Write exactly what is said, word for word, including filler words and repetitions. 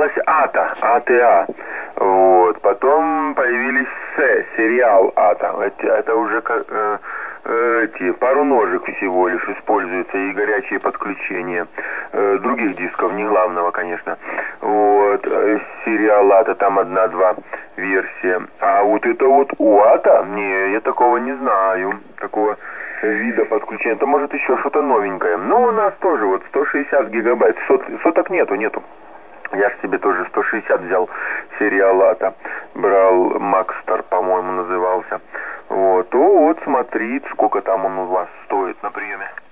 называлась АТА, АТА. Вот. Потом появились С, сериал АТА. Это, это уже как... Э, эти, пару ножек всего лишь используются и горячие подключения э, других дисков, не главного, конечно. Вот, э, сериал АТА, там одна-два версия. А вот это вот УАТА, не, я такого не знаю, такого вида подключения. Это может еще что-то новенькое. Но у нас тоже вот сто шестьдесят гигабайт, сот, соток нету, нету. Я ж себе тоже сто шестьдесят взял, сериал АТА. Брал, Макстар, по-моему, назывался. Вот, о, вот смотри, сколько там он у вас стоит на приеме.